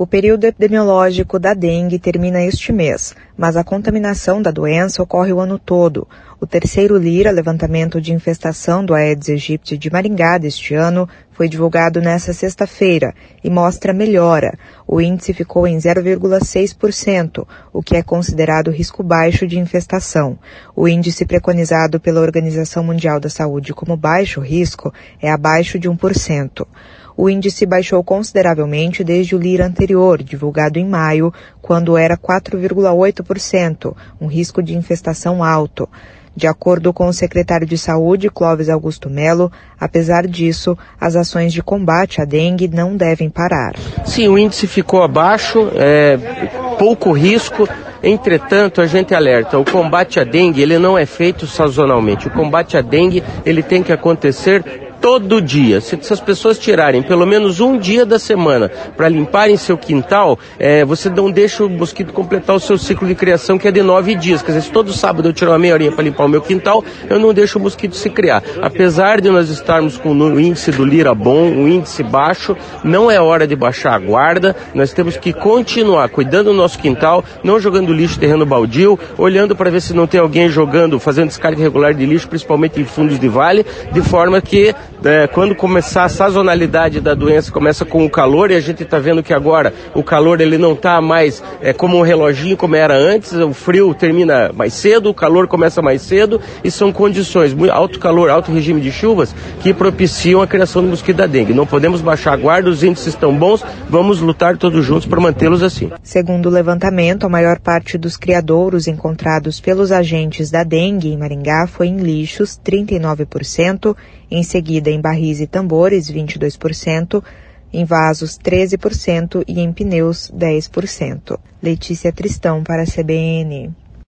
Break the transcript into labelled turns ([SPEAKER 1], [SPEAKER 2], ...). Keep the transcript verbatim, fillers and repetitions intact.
[SPEAKER 1] O período epidemiológico da dengue termina este mês, mas a contaminação da doença ocorre o ano todo. O terceiro Lira, levantamento de infestação do Aedes aegypti de Maringá deste ano, foi divulgado nesta sexta-feira e mostra melhora. O índice ficou em zero vírgula seis por cento, o que é considerado risco baixo de infestação. O índice preconizado pela Organização Mundial da Saúde como baixo risco é abaixo de um por cento. O índice baixou consideravelmente desde o Lira anterior, divulgado em maio, quando era quatro vírgula oito por cento, um risco de infestação alto. De acordo com o secretário de Saúde, Clóvis Augusto Melo, apesar disso, as ações de combate à dengue não devem parar.
[SPEAKER 2] Sim, o índice ficou abaixo, é, pouco risco. Entretanto, a gente alerta, o combate à dengue ele não é feito sazonalmente. O combate à dengue ele tem que acontecer todo dia. Se, se as pessoas tirarem pelo menos um dia da semana para limparem seu quintal, é, você não deixa o mosquito completar o seu ciclo de criação, que é de nove dias. Quer dizer, se todo sábado eu tiro uma meia horinha para limpar o meu quintal, eu não deixo o mosquito se criar. Apesar de nós estarmos com o índice do Lira bom, um índice baixo, não é hora de baixar a guarda. Nós temos que continuar cuidando do nosso quintal, não jogando lixo em terreno baldio, olhando para ver se não tem alguém jogando, fazendo descarga irregular de lixo, principalmente em fundos de vale, de forma que É, quando começar a sazonalidade da doença, começa com o calor, e a gente está vendo que agora o calor ele não está mais é, como um reloginho como era antes, o frio termina mais cedo, o calor começa mais cedo, e são condições, muito alto calor, alto regime de chuvas, que propiciam a criação do mosquito da dengue. Não podemos baixar a guarda, os índices estão bons, vamos lutar todos juntos para mantê-los assim.
[SPEAKER 1] Segundo o levantamento, a maior parte dos criadouros encontrados pelos agentes da dengue em Maringá foi em lixos, trinta e nove por cento, em seguida em barris e tambores, vinte e dois por cento, em vasos, treze por cento e em pneus, dez por cento. Letícia Tristão para a C B N.